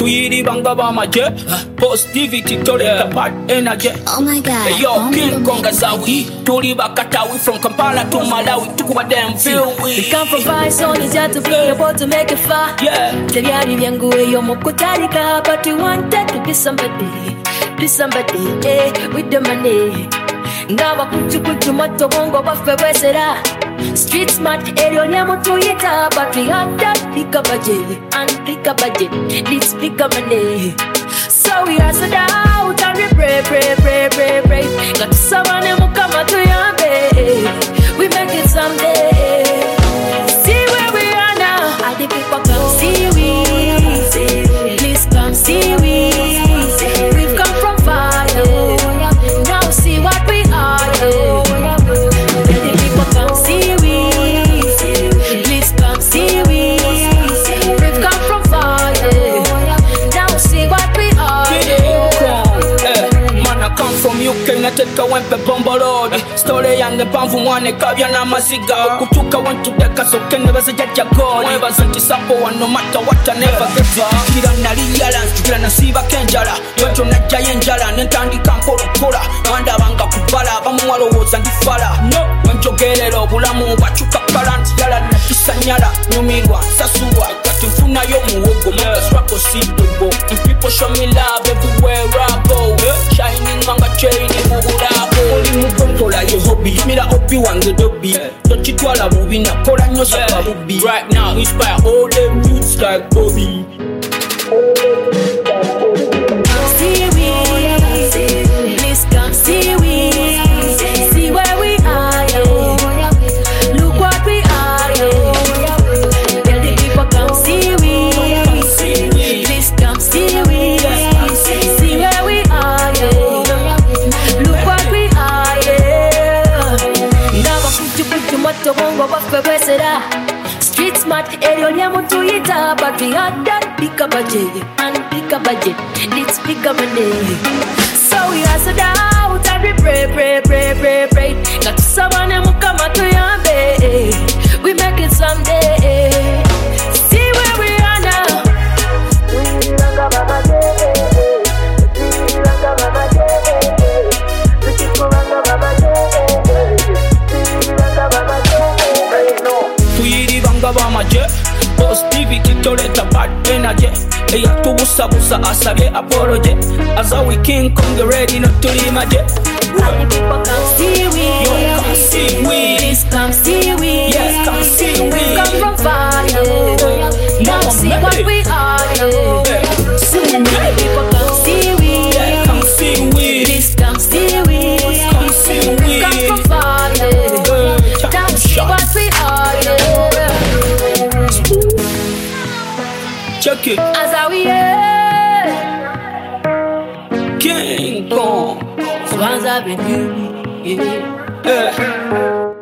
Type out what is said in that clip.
Tuyiri banga bamaje positivity toleka bad energy. Oh my God. Hey, yo, King Konga Zawi Tuli Bakatawi from Kampala to Malawi. Took what them feel we come from vice on the jet to play about to make it far. Yeah. Teliari yangu yo mokutarika, but we wanted to be somebody. Be somebody, yeah, with the money. Ngawa kuchu moto bongo wafewezera. Street smart area nyamo tuyita, but we had that bigger budget and bigger budget. This bigger money. So we hustle out and we pray. Got someone who come out to yambe. We make it someday. See where we are now. All the people come see we. Please come see we. We've come from fire. Now see what we are. All the people come see we. Please come see we. We've come from fire. Now see what we are. Man, I come from UK, nateka wempe bombo road. Story yange panvu mwane kabya na maziga. Okutuka went to the castle kene basejaja god. Never sent sapo one no matter what I never get it. Kira naliyala, kira nasiba kenjala. Yoto najja yenjala, nentandika mpolokola. Wanda banga kubala, bamuwalowooza ndifala. No, wenjogerera obulamu bwakyuka kalanti yala nakisanyala. Nyumirwa, sasulwa, kati nfunayo muwogo. Manga struggle sidogo. And people show me love everywhere I go. Shining manga chain mu bulabo. Oli mugonkola ye hobby. Mira opi wange dobi. Tochitwala bubi nakola nnyo saba bubi. Right now inspire all them youths like Bobby. See we, please come see we. See where we are, yo. Look what we are, yo. Tell the people come see we. Please come see we. See where we are, yo. Look what we are, yeah. Ngawa kuchu moto bongo wafewezera. Street smart area nyamo tuyita, but we had that bigger budget and bigger budget. This bigger money. So we hustle out and we pray. Got someone who come out to yambe. We make it someday. See where we are now. Tuyiri banga bamaje positivity toleta bad energy. Eya tubusabusa asabye apology. Azawi King Konga ready not to limaje. All the people come see we. Yo, come see we. Please come see we. Yes, come see we. We come from fire. Now see what we are. Soon the people come see we. Yeah, come see we. Please come see we. Come see we. Come from fire. Now see what we are. Check it. As how we King Kong. Swans have been you. Yeah.